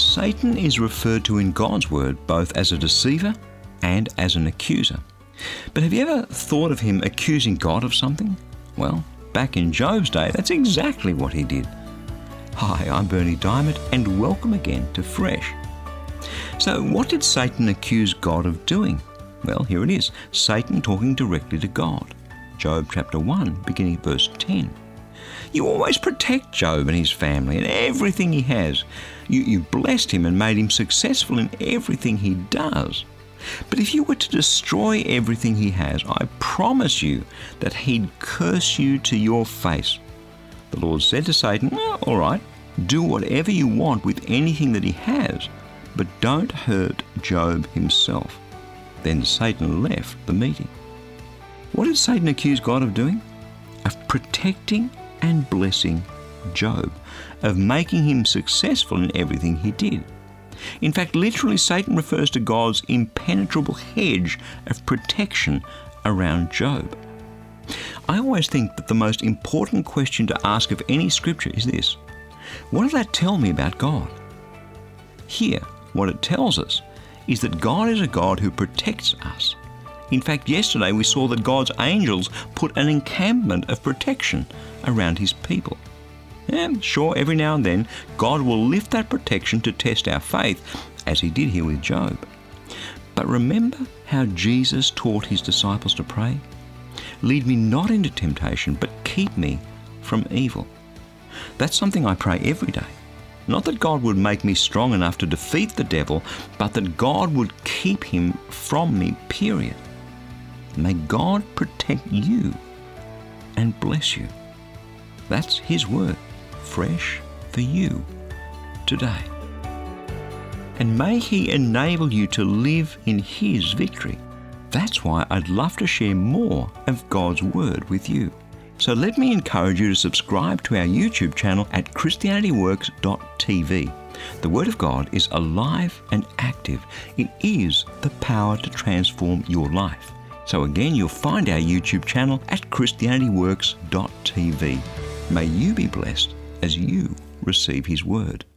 Satan is referred to in God's word both as a deceiver and as an accuser. But have you ever thought of him accusing God of something? Well, back in Job's day, that's exactly what he did. Hi, I'm Bernie Diamond, and welcome again to Fresh. So what did Satan accuse God of doing? Well, here it is, Satan talking directly to God. Job chapter 1, beginning verse 10. You always protect Job and his family and everything he has. You blessed him and made him successful in everything he does. But if you were to destroy everything he has, I promise you that he'd curse you to your face. The Lord said to Satan, well, all right, do whatever you want with anything that he has, but don't hurt Job himself. Then Satan left the meeting. What did Satan accuse God of doing? Of protecting and blessing Job, of making him successful in everything he did. In fact, literally, Satan refers to God's impenetrable hedge of protection around Job. I always think that the most important question to ask of any scripture is this: what does that tell me about God? Here, what it tells us is that God is a God who protects us. In fact, yesterday we saw that God's angels put an encampment of protection around his people. And sure, every now and then, God will lift that protection to test our faith, as he did here with Job. But remember how Jesus taught his disciples to pray? Lead me not into temptation, but keep me from evil. That's something I pray every day. Not that God would make me strong enough to defeat the devil, but that God would keep him from me, period. May God protect you and bless you. That's his word, fresh for you today. And may he enable you to live in his victory. That's why I'd love to share more of God's word with you. So let me encourage you to subscribe to our YouTube channel at ChristianityWorks.tv. The Word of God is alive and active. It is the power to transform your life. So again, you'll find our YouTube channel at ChristianityWorks.tv. May you be blessed as you receive his word.